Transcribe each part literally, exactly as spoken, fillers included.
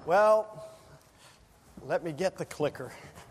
Well, let me get the clicker.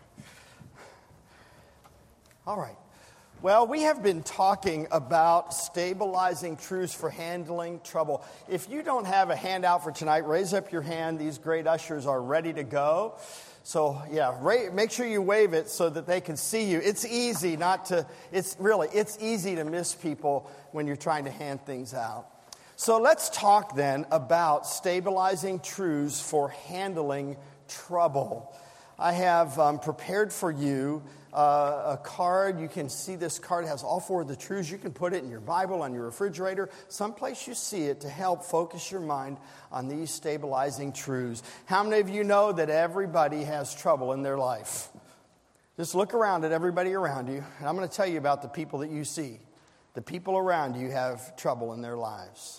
All right. Well, we have been talking about stabilizing truths for handling trouble. If you don't have a handout for tonight, raise up your hand. These great ushers are ready to go. So, yeah, ra- make sure you wave it so that they can see you. It's easy not to, it's really, it's easy to miss people when you're trying to hand things out. So let's talk then about stabilizing truths for handling trouble. I have um, prepared for you uh, a card. You can see this card has all four of the truths. You can put it in your Bible, on your refrigerator, someplace you see it to help focus your mind on these stabilizing truths. How many of you know that everybody has trouble in their life? Just look around at everybody around you, and I'm going to tell you about the people that you see. The people around you have trouble in their lives.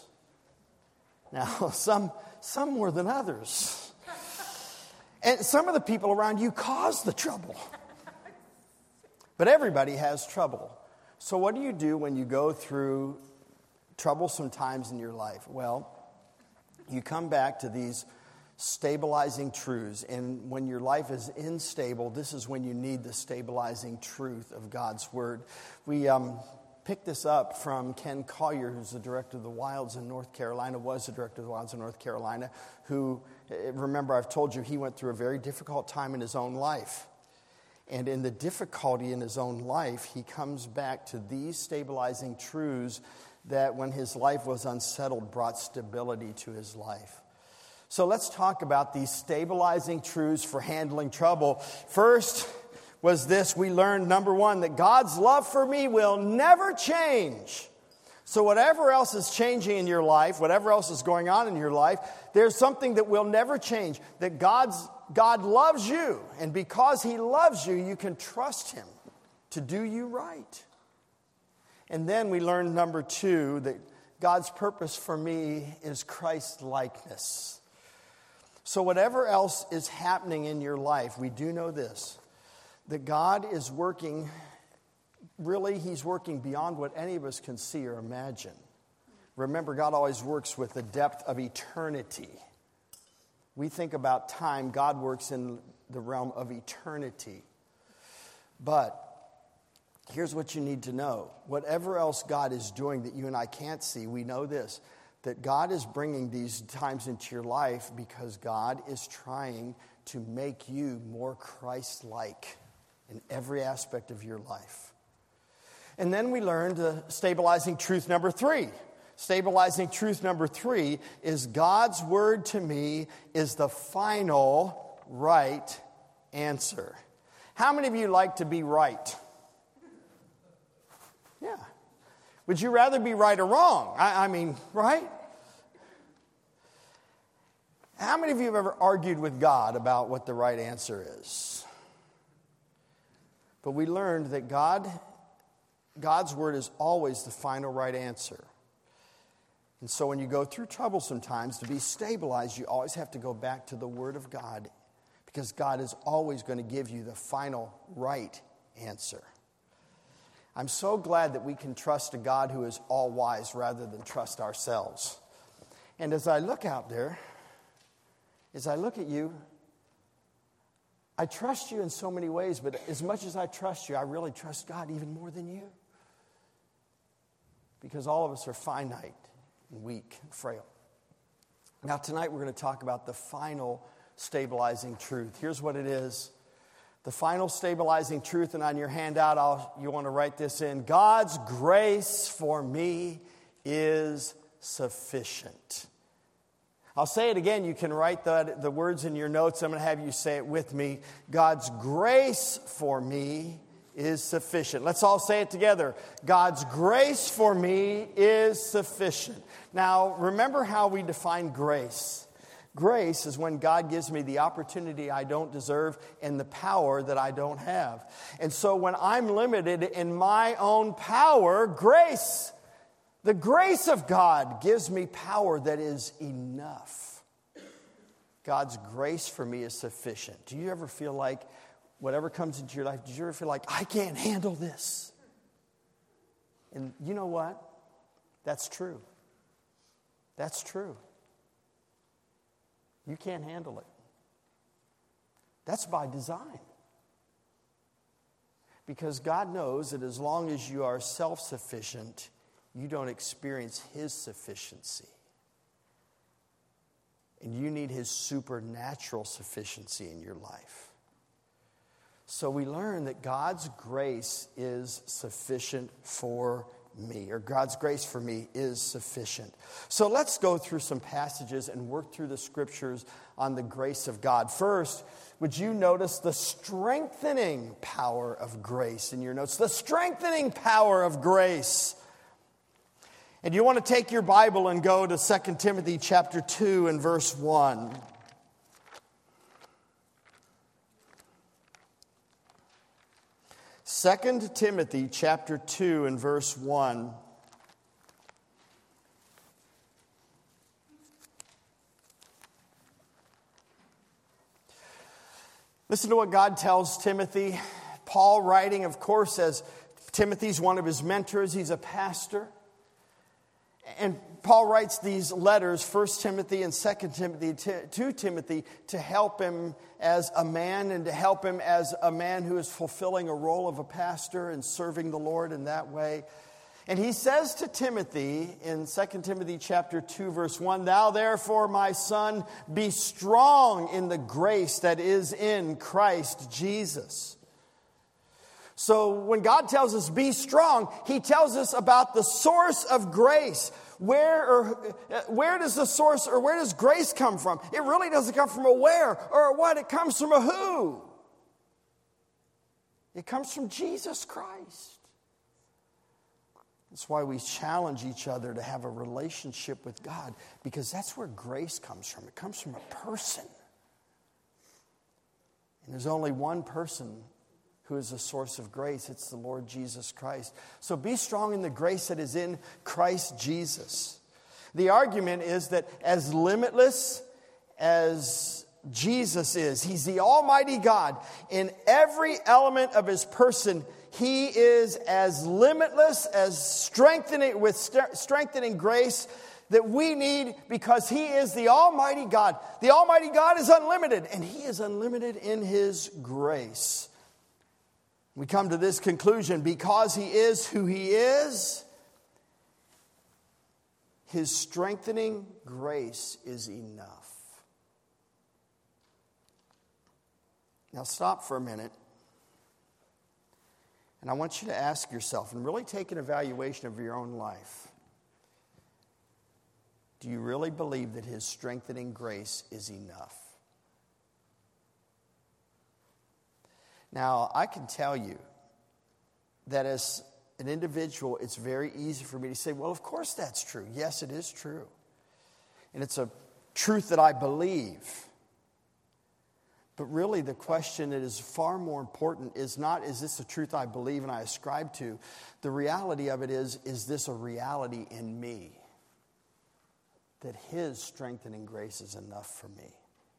Now, some some more than others. And some of the people around you cause the trouble. But everybody has trouble. So what do you do when you go through troublesome times in your life? Well, you come back to these stabilizing truths. And when your life is unstable, this is when you need the stabilizing truth of God's Word. We um, picked this up from Ken Collier, who's the director of the Wilds in North Carolina, was the director of the Wilds in North Carolina, who, remember I've told you, he went through a very difficult time in his own life. And in the difficulty in his own life, he comes back to these stabilizing truths that when his life was unsettled, brought stability to his life. So let's talk about these stabilizing truths for handling trouble. First was this: we learned, number one, that God's love for me will never change. So whatever else is changing in your life, whatever else is going on in your life, there's something that will never change. That God's God loves you, and because He loves you, you can trust Him to do you right. And then we learned, number two, that God's purpose for me is Christ-likeness. So whatever else is happening in your life, we do know this: that God is working, really, He's working beyond what any of us can see or imagine. Remember, God always works with the depth of eternity. We think about time, God works in the realm of eternity. But here's what you need to know. Whatever else God is doing that you and I can't see, we know this: that God is bringing these times into your life because God is trying to make you more Christ-like in every aspect of your life. And then we learned uh, stabilizing truth number three. Stabilizing truth number three is God's word to me is the final right answer. How many of you like to be right? Yeah. Would you rather be right or wrong? I, I mean, right? How many of you have ever argued with God about what the right answer is? But we learned that God, God's word is always the final right answer. And so when you go through trouble sometimes, to be stabilized, you always have to go back to the Word of God, because God is always going to give you the final right answer. I'm so glad that we can trust a God who is all-wise rather than trust ourselves. And as I look out there, as I look at you, I trust you in so many ways, but as much as I trust you, I really trust God even more than you. Because all of us are finite and weak and frail. Now tonight we're going to talk about the final stabilizing truth. Here's what it is. The final stabilizing truth, and on your handout, I'll, you want to write this in. God's grace for me is sufficient. I'll say it again. You can write the, the words in your notes. I'm going to have you say it with me. God's grace for me is sufficient. Let's all say it together. God's grace for me is sufficient. Now, remember how we define grace. Grace is when God gives me the opportunity I don't deserve and the power that I don't have. And so when I'm limited in my own power, grace, the grace of God gives me power that is enough. God's grace for me is sufficient. Do you ever feel like whatever comes into your life, do you ever feel like, I can't handle this? And you know what? That's true. That's true. You can't handle it. That's by design. Because God knows that as long as you are self-sufficient, you don't experience His sufficiency. And you need His supernatural sufficiency in your life. So we learn that God's grace is sufficient for me, or God's grace for me is sufficient. So let's go through some passages and work through the scriptures on the grace of God. First, would you notice the strengthening power of grace in your notes? The strengthening power of grace. And you want to take your Bible and go to Second Timothy chapter two and verse one. Second Timothy chapter two and verse one. Listen to what God tells Timothy. Paul writing, of course, as Timothy's one of his mentors. He's a pastor. And Paul writes these letters, First Timothy and Second Timothy, to Timothy to help him as a man and to help him as a man who is fulfilling a role of a pastor and serving the Lord in that way. And he says to Timothy in Second Timothy chapter two, verse one, "Thou therefore, my son, be strong in the grace that is in Christ Jesus." So when God tells us be strong, He tells us about the source of grace. Where or where does the source or where does grace come from? It really doesn't come from a where or a what. It comes from a who. It comes from Jesus Christ. That's why we challenge each other to have a relationship with God, because that's where grace comes from. It comes from a person. And there's only one person who is the source of grace. It's the Lord Jesus Christ. So be strong in the grace that is in Christ Jesus. The argument is that as limitless as Jesus is, He's the Almighty God. In every element of His person, He is as limitless, as strengthening, with st- strengthening grace that we need, because He is the Almighty God. The Almighty God is unlimited, and He is unlimited in His grace. We come to this conclusion: because He is who He is, His strengthening grace is enough. Now stop for a minute, and I want you to ask yourself, and really take an evaluation of your own life. Do you really believe that His strengthening grace is enough? Now, I can tell you that as an individual, it's very easy for me to say, well, of course that's true. Yes, it is true. And it's a truth that I believe. But really, the question that is far more important is not, is this a truth I believe and I ascribe to? The reality of it is, is this a reality in me? That His strengthening grace is enough for me.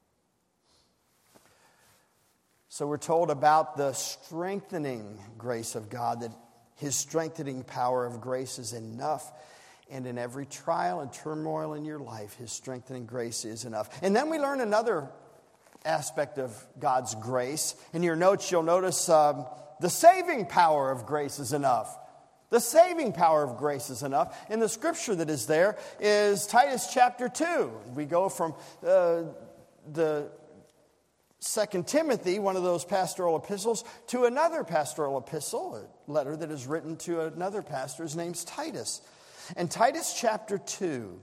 So we're told about the strengthening grace of God, that His strengthening power of grace is enough. And in every trial and turmoil in your life, His strengthening grace is enough. And then we learn another aspect of God's grace. In your notes, you'll notice um, the saving power of grace is enough. The saving power of grace is enough. And the scripture that is there is Titus chapter two. We go from uh, the Second Timothy, one of those pastoral epistles, to another pastoral epistle, a letter that is written to another pastor. His name's Titus. And Titus chapter two.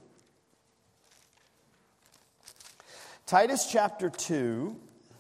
Titus chapter two.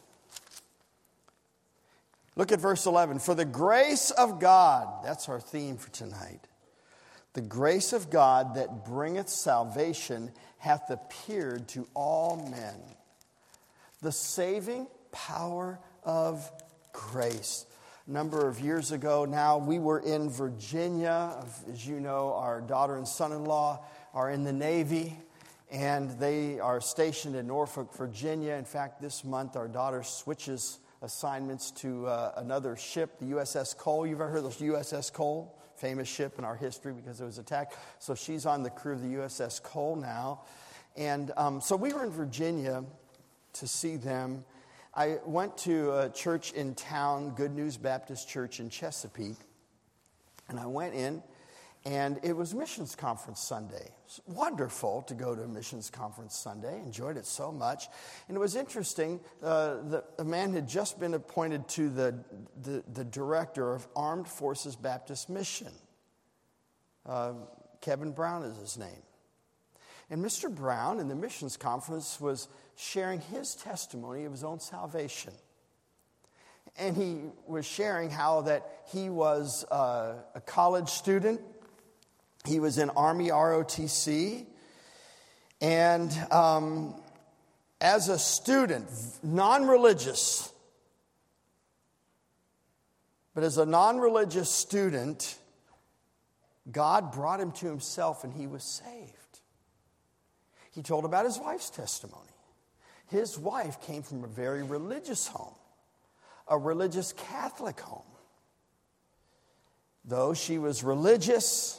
Look at verse eleven. For the grace of God, that's our theme for tonight. The grace of God that bringeth salvation hath appeared to all men. The saving power of grace. A number of years ago now, we were in Virginia. As you know, our daughter and son-in-law are in the Navy, and they are stationed in Norfolk, Virginia. In fact, this month, our daughter switches assignments to uh, another ship, the U S S Cole. You've ever heard of the U S S Cole? Famous ship in our history because it was attacked. So she's on the crew of the U S S Cole now. And um, so we were in Virginia to see them. I went to a church in town, Good News Baptist Church in Chesapeake, and I went in, and it was Missions Conference Sunday. It was wonderful to go to a Missions Conference Sunday. Enjoyed it so much. And it was interesting. Uh, the, a man had just been appointed to the, the, the director of Armed Forces Baptist Mission. Uh, Kevin Brown is his name. And Mister Brown in the Missions Conference was sharing his testimony of his own salvation. And he was sharing how that he was uh, a college student. He was in Army R O T C, and um, as a student, non-religious, but as a non-religious student, God brought him to himself and he was saved. He told about his wife's testimony. His wife came from a very religious home, a religious Catholic home. Though she was religious,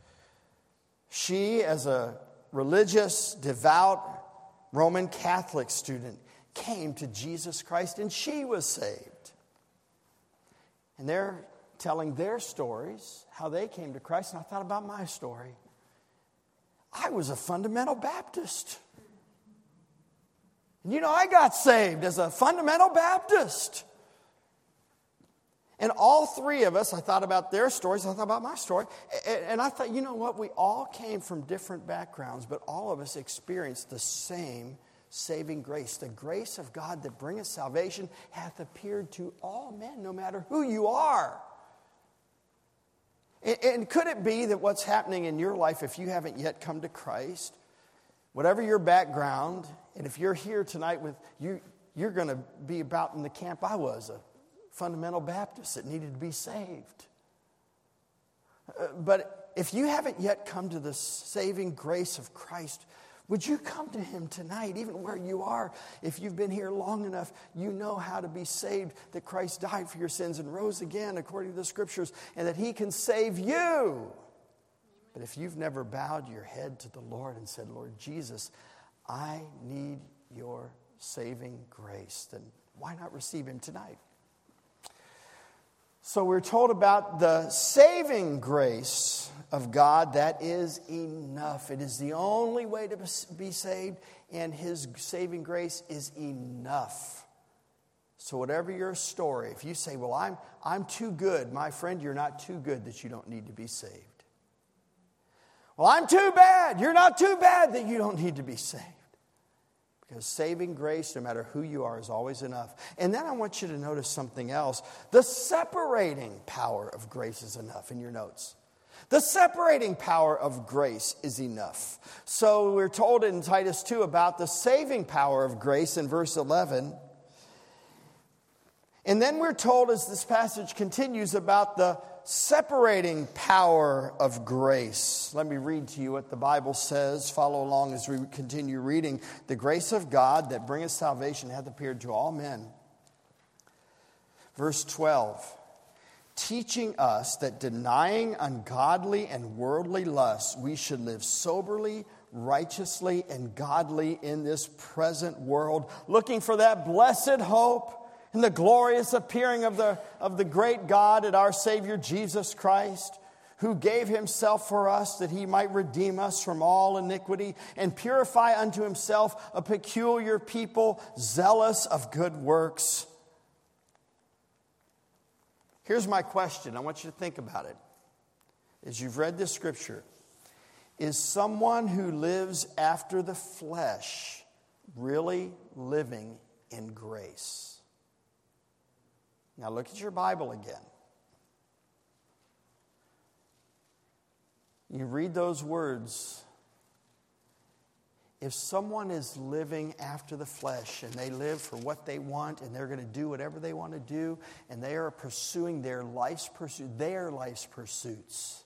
she, as a religious, devout Roman Catholic student, came to Jesus Christ and she was saved. And they're telling their stories, how they came to Christ, and I thought about my story. I was a fundamental Baptist. And you know, I got saved as a fundamental Baptist. And all three of us, I thought about their stories, I thought about my story, and I thought, you know what, we all came from different backgrounds, but all of us experienced the same saving grace. The grace of God that bringeth salvation hath appeared to all men, no matter who you are. And could it be that what's happening in your life, if you haven't yet come to Christ, whatever your background, and if you're here tonight with you, you're going to be about in the camp I was, a fundamental Baptist that needed to be saved. Uh, but if you haven't yet come to the saving grace of Christ, would you come to him tonight, even where you are? If you've been here long enough, you know how to be saved, that Christ died for your sins and rose again according to the Scriptures, and that he can save you. But if you've never bowed your head to the Lord and said, Lord Jesus, I need your saving grace, then why not receive him tonight? So we're told about the saving grace of God that is enough. It is the only way to be saved, and his saving grace is enough. So whatever your story, if you say, well, I'm, I'm too good, my friend, you're not too good that you don't need to be saved. Well, I'm too bad. You're not too bad that you don't need to be saved. Because saving grace, no matter who you are, is always enough. And then I want you to notice something else. The separating power of grace is enough in your notes. The separating power of grace is enough. So we're told in Titus two about the saving power of grace in verse eleven. And then we're told, as this passage continues, about the separating power of grace. Let me read to you what the Bible says. Follow along as we continue reading. The grace of God that bringeth salvation hath appeared to all men. Verse twelve. Teaching us that denying ungodly and worldly lusts, we should live soberly, righteously, and godly in this present world, looking for that blessed hope and the glorious appearing of the, of the great God and our Savior Jesus Christ, who gave himself for us that he might redeem us from all iniquity and purify unto himself a peculiar people, zealous of good works. Here's my question. I want you to think about it. As you've read this scripture, is someone who lives after the flesh really living in grace? Now look at your Bible again. You read those words. If someone is living after the flesh and they live for what they want and they're going to do whatever they want to do and they are pursuing their life's pursuit, their life's pursuits,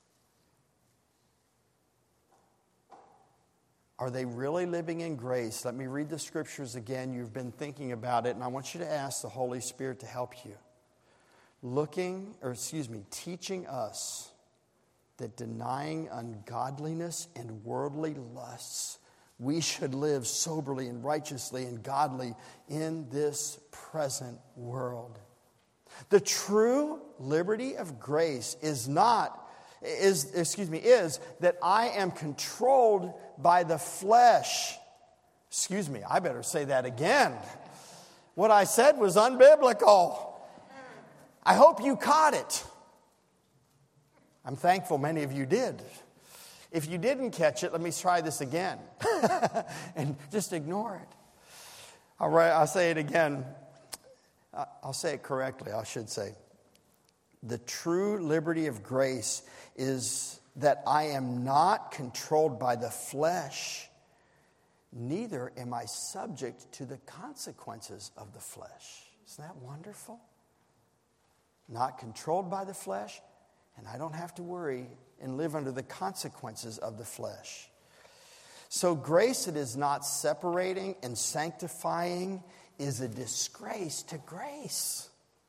are they really living in grace? Let me read the scriptures again. You've been thinking about it, and I want you to ask the Holy Spirit to help you. Looking, or excuse me, teaching us that denying ungodliness and worldly lusts, We should live soberly and righteously and godly in this present world. The true liberty of grace is not, is, excuse me, is that I am controlled by the flesh. Excuse me, I better say that again. What I said was unbiblical. I hope you caught it. I'm thankful many of you did. If you didn't catch it, let me try this again. And just ignore it. All right, I'll say it again. I'll say it correctly, I should say. The true liberty of grace is that I am not controlled by the flesh, neither am I subject to the consequences of the flesh. Isn't that wonderful? Not controlled by the flesh, and I don't have to worry and live under the consequences of the flesh. So grace that is not separating and sanctifying is a disgrace to grace.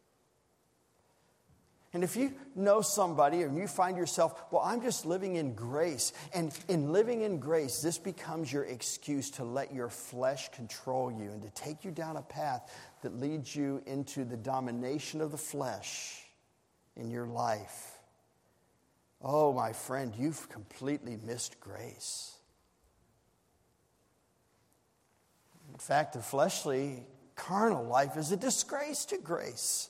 And if you know somebody and you find yourself, well, I'm just living in grace. And in living in grace, this becomes your excuse to let your flesh control you and to take you down a path that leads you into the domination of the flesh in your life. Oh, my friend, you've completely missed grace. In fact, the fleshly, carnal life is a disgrace to grace.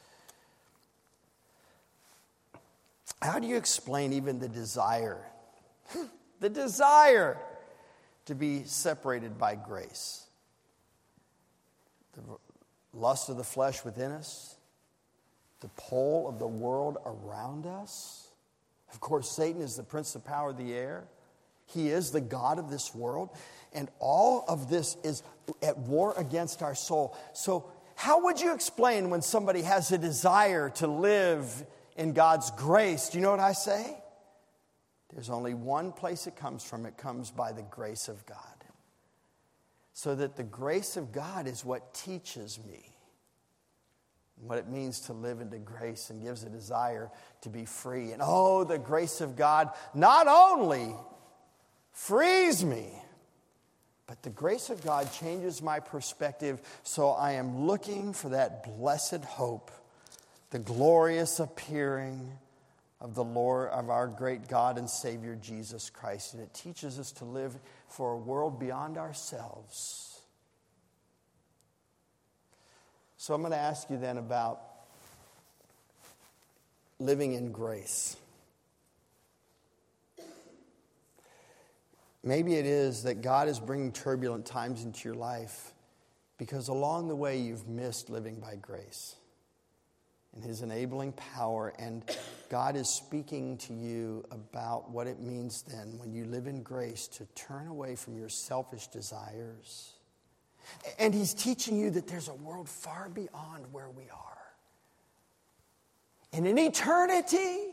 How do you explain even the desire, the desire to be separated by grace? The lust of the flesh within us, the pull of the world around us. Of course, Satan is the prince of power of the air. He is the god of this world. And all of this is at war against our soul. So how would you explain when somebody has a desire to live in God's grace? Do you know what I say? There's only one place it comes from. It comes by the grace of God. So that the grace of God is what teaches me what it means to live into grace and gives a desire to be free. And oh, the grace of God not only frees me, but the grace of God changes my perspective, so I am looking for that blessed hope, the glorious appearing of the Lord, of our great God and Savior Jesus Christ. And it teaches us to live for a world beyond ourselves. So I'm going to ask you then about living in grace. Maybe it is that God is bringing turbulent times into your life because along the way you've missed living by grace and His enabling power, and God is speaking to you about what it means then when you live in grace to turn away from your selfish desires. And He's teaching you that there's a world far beyond where we are. And in eternity,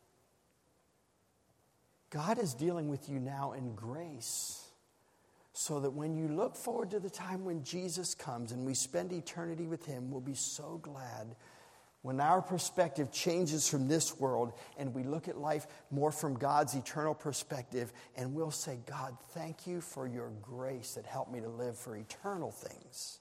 God is dealing with you now in grace, so that when you look forward to the time when Jesus comes and we spend eternity with Him, we'll be so glad when our perspective changes from this world and we look at life more from God's eternal perspective, and we'll say, God, thank you for your grace that helped me to live for eternal things,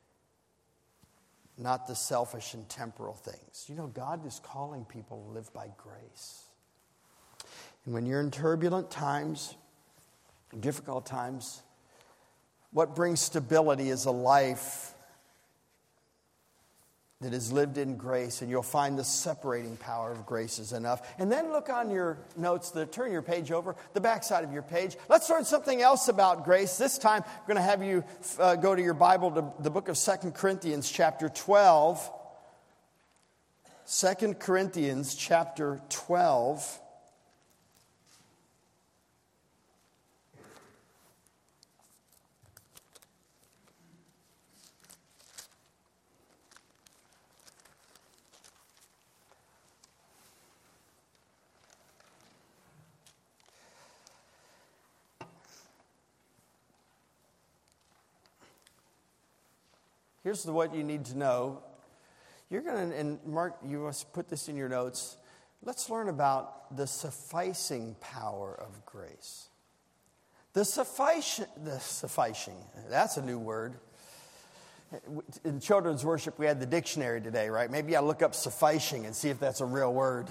not the selfish and temporal things. You know, God is calling people to live by grace. And when you're in turbulent times, difficult times, what brings stability is a life that is lived in grace, and you'll find the separating power of grace is enough. And then look on your notes, the, turn your page over, the back side of your page. Let's learn something else about grace. This time, I'm going to have you uh, go to your Bible to the book of Second Corinthians chapter twelve. Second Corinthians chapter twelve. Here's what you need to know. You're going to, and Mark, you must put this in your notes. Let's learn about the sufficing power of grace. The sufficing, the sufficing, that's a new word. In children's worship, we had the dictionary today, right? Maybe I look up sufficing and see if that's a real word.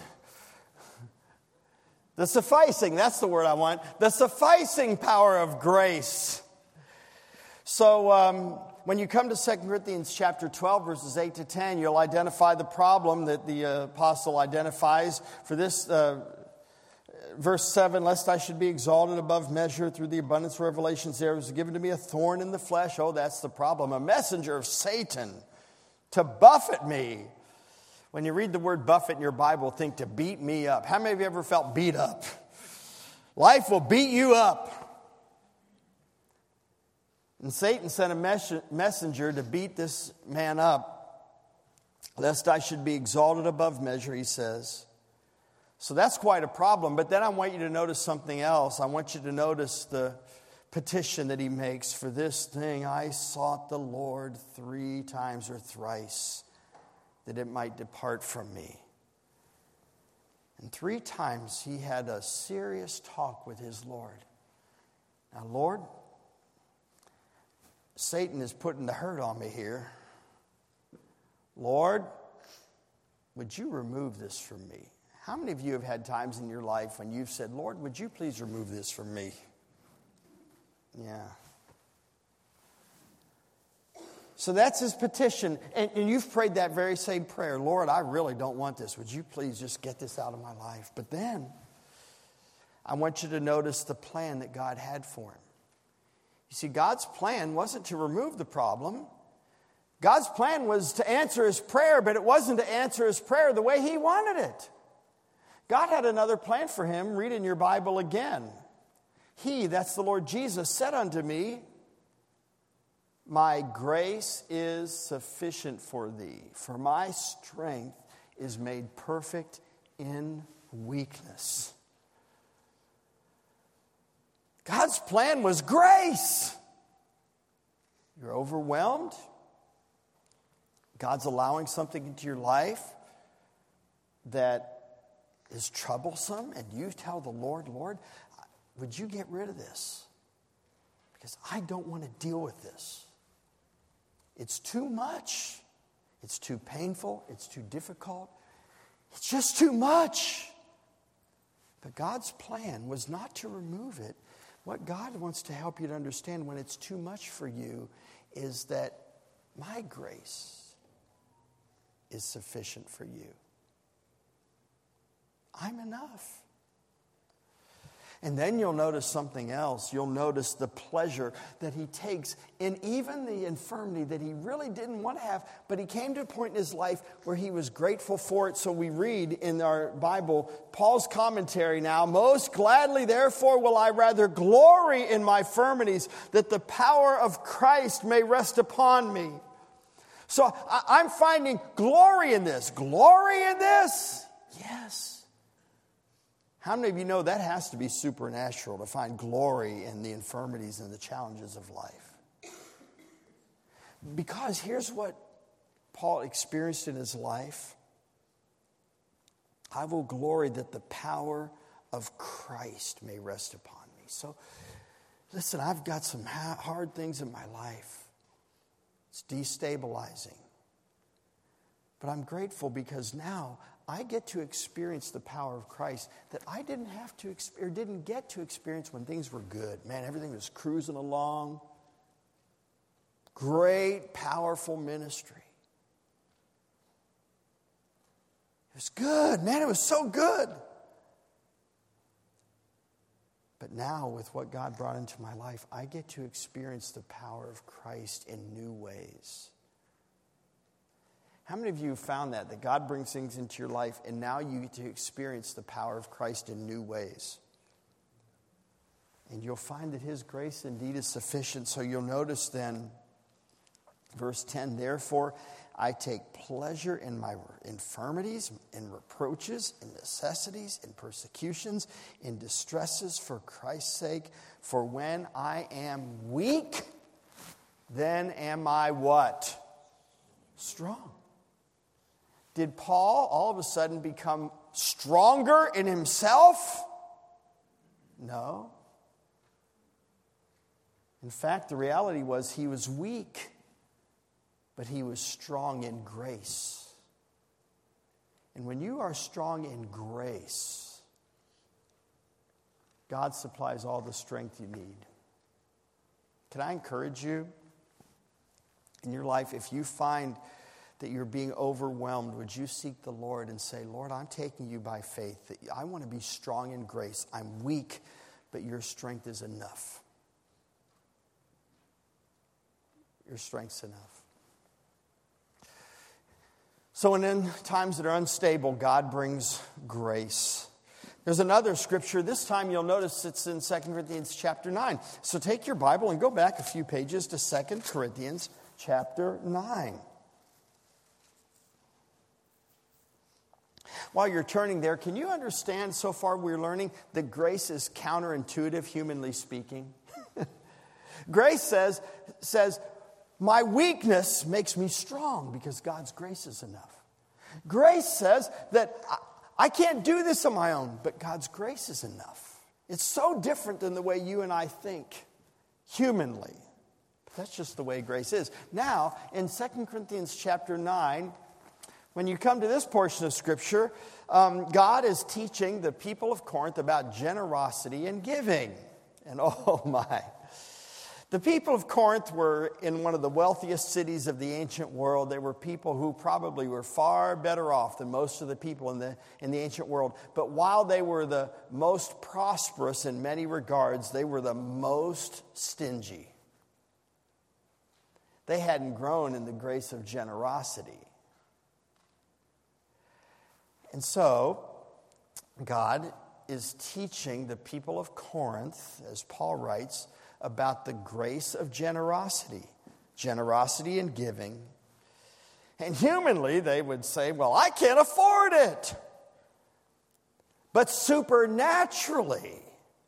The sufficing, that's the word I want. The sufficing power of grace. So um, when you come to Second Corinthians chapter twelve, verses eight to ten, you'll identify the problem that the uh, apostle identifies. For this, uh, verse seven, lest I should be exalted above measure through the abundance of revelations, there was given to me a thorn in the flesh. Oh, that's the problem. A messenger of Satan to buffet me. When you read the word buffet in your Bible, think to beat me up. How many of you ever felt beat up? Life will beat you up. And Satan sent a mes- messenger to beat this man up, lest I should be exalted above measure, he says. So that's quite a problem. But then I want you to notice something else. I want you to notice the petition that he makes. For this thing I sought the Lord three times or thrice, that it might depart from me. And three times he had a serious talk with his Lord. Now, Lord, Satan is putting the hurt on me here. Lord, would you remove this from me? How many of you have had times in your life when you've said, Lord, would you please remove this from me? Yeah. So that's his petition. And, and you've prayed that very same prayer. Lord, I really don't want this. Would you please just get this out of my life? But then, I want you to notice the plan that God had for him. You see, God's plan wasn't to remove the problem. God's plan was to answer his prayer, but it wasn't to answer his prayer the way he wanted it. God had another plan for him. Read in your Bible again. He, that's the Lord Jesus, said unto me, my grace is sufficient for thee, for my strength is made perfect in weakness. God's plan was grace. You're overwhelmed. God's allowing something into your life that is troublesome, and you tell the Lord, Lord, would you get rid of this? Because I don't want to deal with this. It's too much. It's too painful. It's too difficult. It's just too much. But God's plan was not to remove it. What God wants to help you to understand when it's too much for you is that my grace is sufficient for you. I'm enough. And then you'll notice something else. You'll notice the pleasure that he takes in even the infirmity that he really didn't want to have, but he came to a point in his life where he was grateful for it. So we read in our Bible, Paul's commentary now, most gladly, therefore, will I rather glory in my infirmities, that the power of Christ may rest upon me. So I'm finding glory in this. Glory in this? Yes. How many of you know that has to be supernatural to find glory in the infirmities and the challenges of life? Because here's what Paul experienced in his life. I will glory that the power of Christ may rest upon me. So, listen, I've got some hard things in my life. It's destabilizing. But I'm grateful because now I get to experience the power of Christ that I didn't have to or didn't get to experience when things were good. Man, everything was cruising along. Great, powerful ministry. It was good. Man, it was so good. But now, with what God brought into my life, I get to experience the power of Christ in new ways. How many of you have found that, that God brings things into your life and now you get to experience the power of Christ in new ways? And you'll find that his grace indeed is sufficient. So you'll notice then, verse ten, therefore I take pleasure in my infirmities, in reproaches, in necessities, in persecutions, in distresses for Christ's sake. For when I am weak, then am I what? Strong. Did Paul all of a sudden become stronger in himself? No. In fact, the reality was he was weak, but he was strong in grace. And when you are strong in grace, God supplies all the strength you need. Can I encourage you in your life, if you find that you're being overwhelmed, would you seek the Lord and say, Lord, I'm taking you by faith. That I want to be strong in grace. I'm weak, but your strength is enough. Your strength's enough. So in times that are unstable, God brings grace. There's another scripture. This time you'll notice it's in Second Corinthians chapter nine. So take your Bible and go back a few pages to Second Corinthians chapter nine. While you're turning there, can you understand so far we're learning that grace is counterintuitive, humanly speaking? Grace says, says, my weakness makes me strong because God's grace is enough. Grace says that I, I can't do this on my own, but God's grace is enough. It's so different than the way you and I think humanly. But that's just the way grace is. Now, in Second Corinthians chapter nine, when you come to this portion of Scripture, um, God is teaching the people of Corinth about generosity and giving. And oh my. The people of Corinth were in one of the wealthiest cities of the ancient world. They were people who probably were far better off than most of the people in the, in the ancient world. But while they were the most prosperous in many regards, they were the most stingy. They hadn't grown in the grace of generosity. And so, God is teaching the people of Corinth, as Paul writes, about the grace of generosity. Generosity and giving. And humanly, they would say, well, I can't afford it. But supernaturally,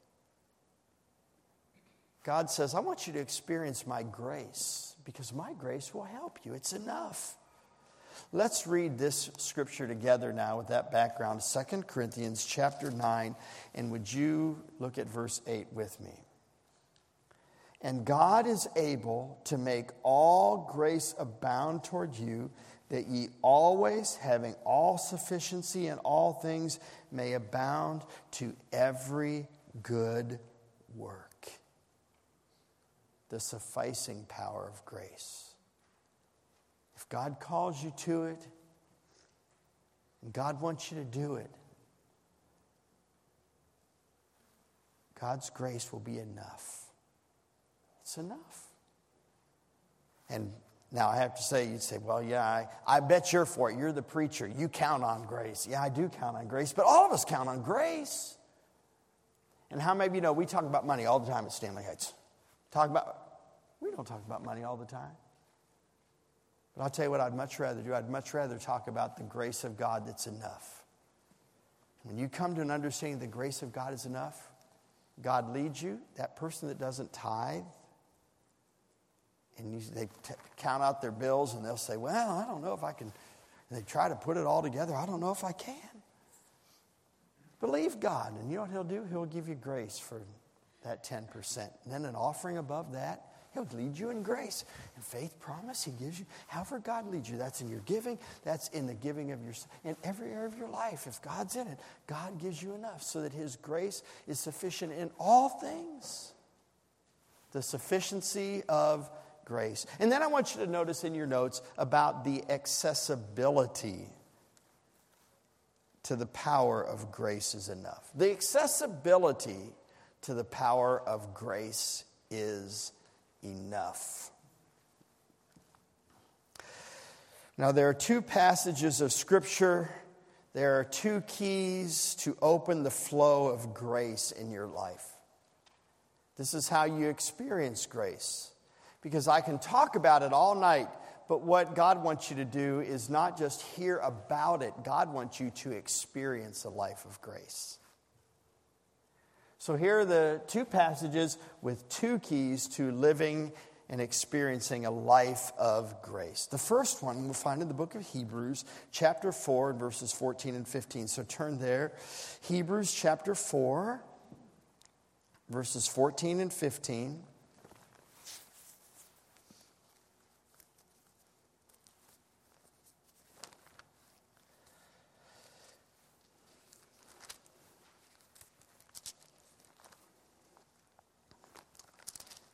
God says, I want you to experience my grace, because my grace will help you. It's enough. Let's read this scripture together now with that background. Second Corinthians chapter nine. And would you look at verse eight with me? And God is able to make all grace abound toward you, that ye always, having all sufficiency in all things, may abound to every good work. The sufficing power of grace. If God calls you to it, and God wants you to do it, God's grace will be enough. It's enough. And now I have to say, you'd say, well, yeah, I, I bet you're for it. You're the preacher. You count on grace. Yeah, I do count on grace, but all of us count on grace. And how many of you know we talk about money all the time at Stanley Heights? Talk about, we don't talk about money all the time. But I'll tell you what I'd much rather do. I'd much rather talk about the grace of God that's enough. When you come to an understanding the grace of God is enough, God leads you, that person that doesn't tithe, and you, they t- count out their bills and they'll say, well, I don't know if I can. And they try to put it all together. I don't know if I can. Believe God. And you know what he'll do? He'll give you grace for that ten percent. And then an offering above that, he'll lead you in grace. And faith promise he gives you. However God leads you. That's in your giving. That's in the giving of your, in every area of your life. If God's in it, God gives you enough so that his grace is sufficient in all things. The sufficiency of grace. And then I want you to notice in your notes about the accessibility to the power of grace is enough. The accessibility to the power of grace is enough. Now, there are two passages of Scripture. There are two keys to open the flow of grace in your life. This is how you experience grace. Because I can talk about it all night, but what God wants you to do is not just hear about it. God wants you to experience a life of grace. So here are the two passages with two keys to living and experiencing a life of grace. The first one we'll find in the book of Hebrews, chapter four, verses fourteen and fifteen. So turn there. Hebrews chapter four, verses fourteen and fifteen.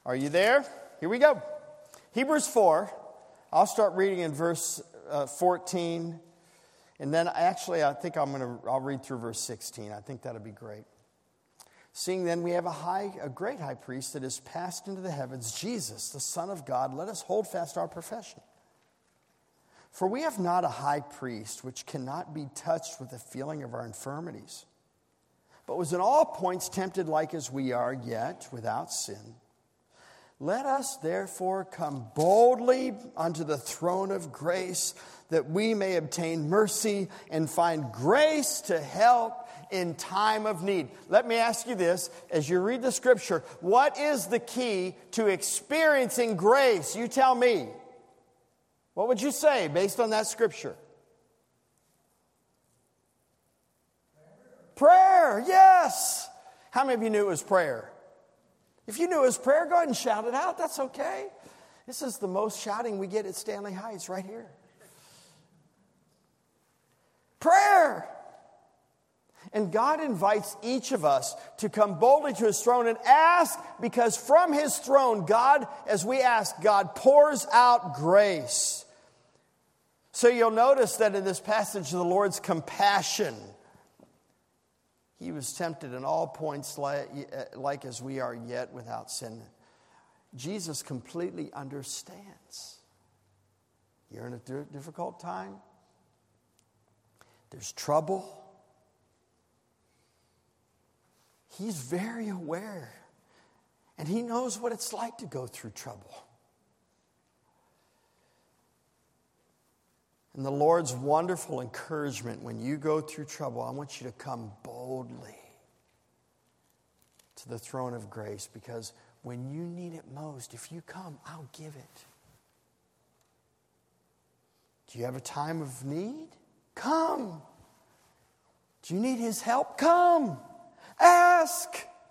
Are you there? Here we go. Hebrews four. I'll start reading in verse uh, fourteen. And then actually, I think I'm going to, I'll read through verse sixteen. I think that'll be great. Seeing then we have a high, a great high priest that is passed into the heavens, Jesus, the Son of God, let us hold fast our profession. For we have not a high priest which cannot be touched with the feeling of our infirmities, but was in all points tempted like as we are, yet without sin. Let us therefore come boldly unto the throne of grace, that we may obtain mercy and find grace to help in time of need. Let me ask you this, as you read the scripture, what is the key to experiencing grace? You tell me. What would you say based on that scripture? Prayer, yes. How many of you knew it was prayer? If you knew it was prayer, go ahead and shout it out. That's okay. This is the most shouting we get at Stanley Heights right here. Prayer. And God invites each of us to come boldly to His throne and ask, because from His throne, God, as we ask, God pours out grace. So you'll notice that in this passage, the Lord's compassion. He was tempted in all points like, like as we are, yet without sin. Jesus completely understands. You're in a difficult time. There's trouble. He's very aware. And He knows what it's like to go through trouble. And the Lord's wonderful encouragement when you go through trouble, I want you to come boldly to the throne of grace, because when you need it most, if you come, I'll give it. Do you have a time of need? Come. Do you need His help? Come. Ask.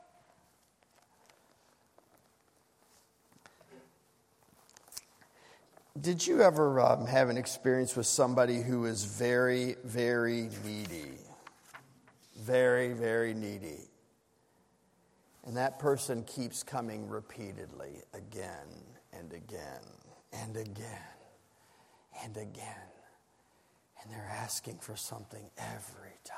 Did you ever um, have an experience with somebody who is very, very needy? Very, very needy. And that person keeps coming repeatedly again and again and again and again. And they're asking for something every time.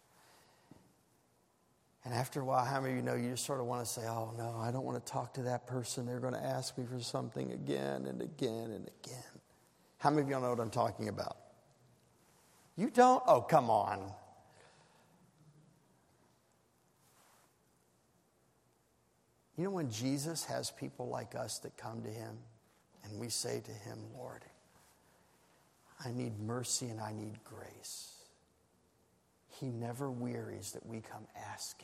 And after a while, how many of you know you just sort of want to say, oh, no, I don't want to talk to that person. They're going to ask me for something again and again and again. How many of y'all know what I'm talking about? You don't? Oh, come on. You know when Jesus has people like us that come to Him and we say to Him, Lord, I need mercy and I need grace. He never wearies that we come asking.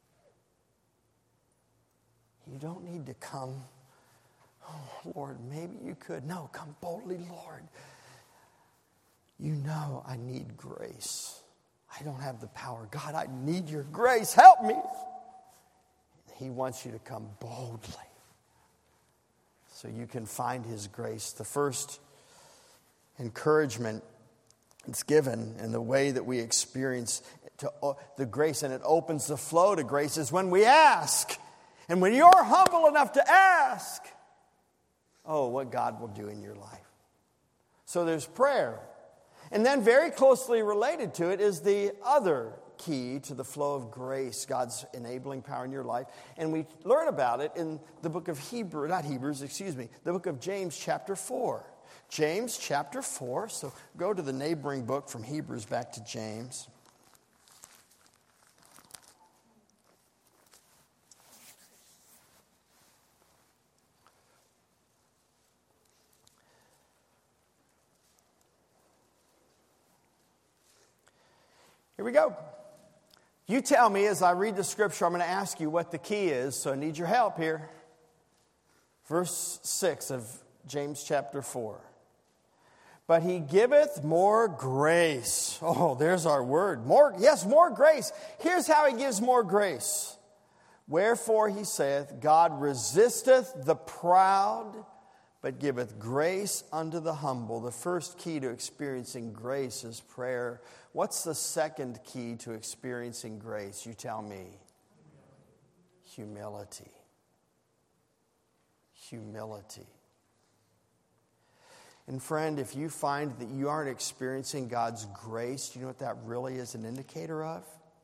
You don't need to come, oh, Lord, maybe you could. No, come boldly, Lord. You know I need grace. I don't have the power. God, I need your grace. Help me. He wants you to come boldly so you can find His grace. The first encouragement it's given in the way that we experience to, uh, the grace, and it opens the flow to grace, is when we ask. And when you're humble enough to ask, oh, what God will do in your life. So there's prayer. And then very closely related to it is the other key to the flow of grace, God's enabling power in your life. And we learn about it in the book of Hebrew, not Hebrews, excuse me, the book of James chapter four. James chapter four. So go to the neighboring book from Hebrews back to James. Here we go. You tell me as I read the scripture, I'm going to ask you what the key is, so I need your help here. Verse six of James chapter four. But He giveth more grace. Oh, there's our word. More, yes, more grace. Here's how He gives more grace. Wherefore He saith, God resisteth the proud, but giveth grace unto the humble. The first key to experiencing grace is prayer. What's the second key to experiencing grace? You tell me. Humility. humility. And friend, if you find that you aren't experiencing God's grace, do you know what that really is an indicator of?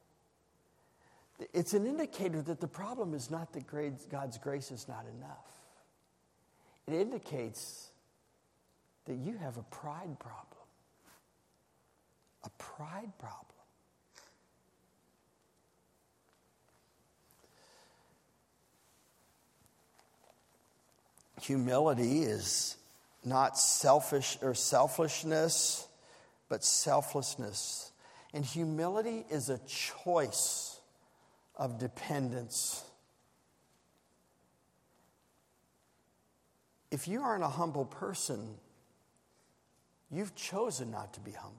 It's an indicator that the problem is not that God's grace is not enough. It indicates that you have a pride problem. A pride problem. Humility is not selfish or selfishness, but selflessness. And humility is a choice of dependence. If you aren't a humble person, you've chosen not to be humble.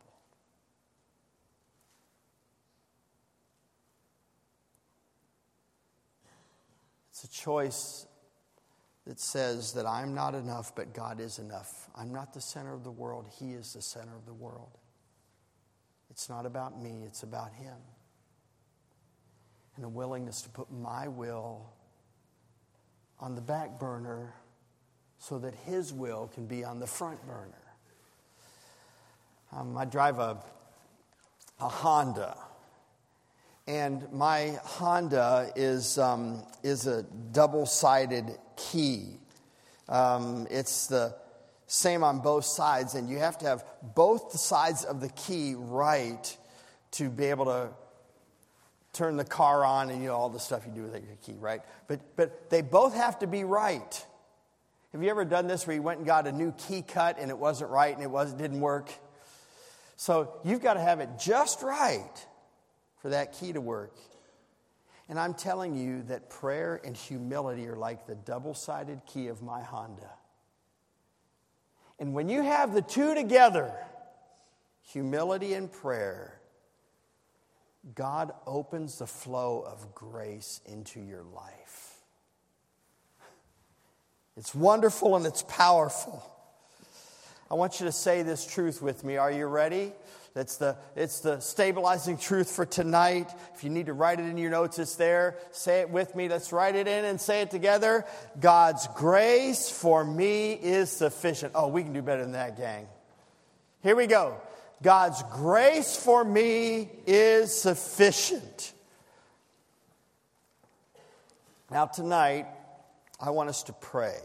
It's a choice that says that I'm not enough, but God is enough. I'm not the center of the world. He is the center of the world. It's not about me. It's about Him. And a willingness to put my will on the back burner so that His will can be on the front burner. Um, I drive a, a Honda. And my Honda is um, is a double-sided key. Um, it's the same on both sides, and you have to have both the sides of the key right to be able to turn the car on and you know all the stuff you do with your key, right? But but they both have to be right. Have you ever done this where you went and got a new key cut and it wasn't right and it was didn't work? So you've got to have it just right for that key to work. And I'm telling you that prayer and humility are like the double-sided key of my Honda. And when you have the two together, humility and prayer, God opens the flow of grace into your life. It's wonderful and it's powerful. I want you to say this truth with me. Are you ready? It's the, it's the stabilizing truth for tonight. If you need to write it in your notes, it's there. Say it with me. Let's write it in and say it together. God's grace for me is sufficient. Oh, we can do better than that, gang. Here we go. God's grace for me is sufficient. Now tonight, I want us to pray.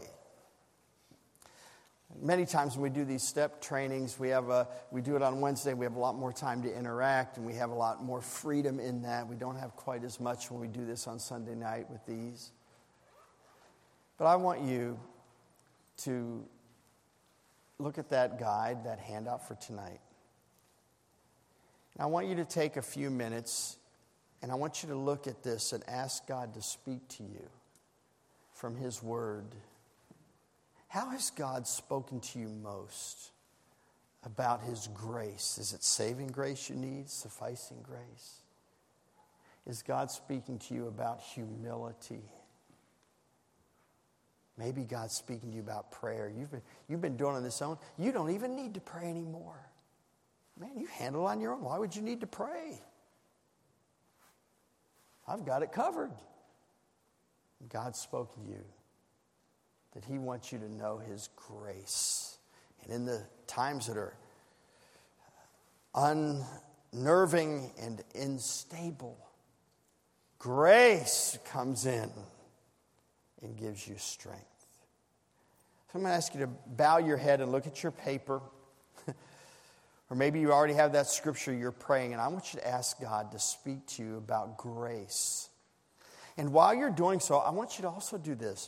Many times when we do these step trainings, we have a, we do it on Wednesday. We have a lot more time to interact, and we have a lot more freedom in that. We don't have quite as much when we do this on Sunday night with these. But I want you to look at that guide, that handout for tonight. And I want you to take a few minutes, and I want you to look at this and ask God to speak to you from His Word. How has God spoken to you most about His grace? Is it saving grace you need? Sufficing grace? Is God speaking to you about humility? Maybe God's speaking to you about prayer. You've been, you've been doing it on this own. You don't even need to pray anymore. Man, you handle it on your own. Why would you need to pray? I've got it covered. God's spoken to you that He wants you to know His grace. And in the times that are unnerving and unstable, grace comes in and gives you strength. So I'm going to ask you to bow your head and look at your paper. Or maybe you already have that scripture you're praying, and I want you to ask God to speak to you about grace. And while you're doing so, I want you to also do this.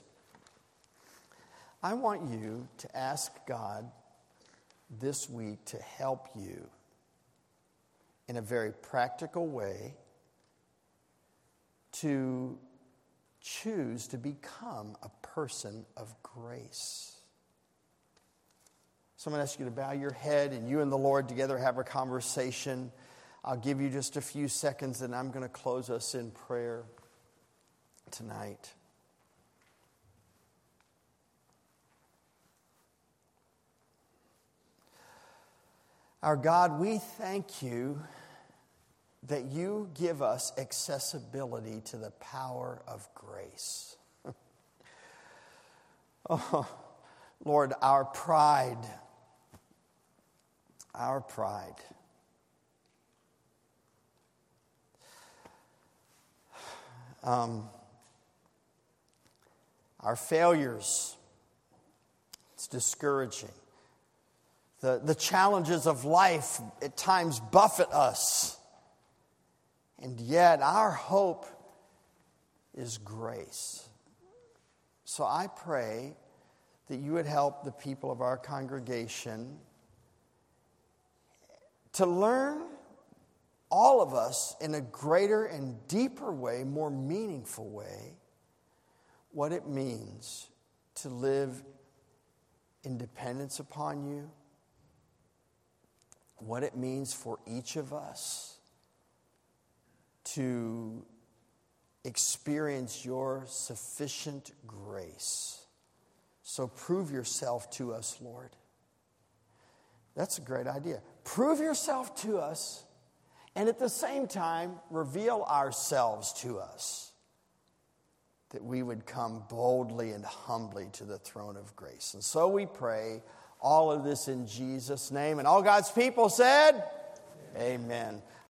I want you to ask God this week to help you in a very practical way to choose to become a person of grace. So I'm going to ask you to bow your head and you and the Lord together have a conversation. I'll give you just a few seconds and I'm going to close us in prayer tonight. Our God, we thank you that you give us accessibility to the power of grace. Oh, Lord, our pride, our pride. Um, our failures, it's discouraging. The, the challenges of life at times buffet us. And yet our hope is grace. So I pray that you would help the people of our congregation to learn, all of us, in a greater and deeper way, more meaningful way, what it means to live in dependence upon you, what it means for each of us to experience your sufficient grace. So prove yourself to us, Lord. That's a great idea. Prove yourself to us, and at the same time, reveal ourselves to us, that we would come boldly and humbly to the throne of grace. And so we pray all of this in Jesus' name. And all God's people said, amen. Amen.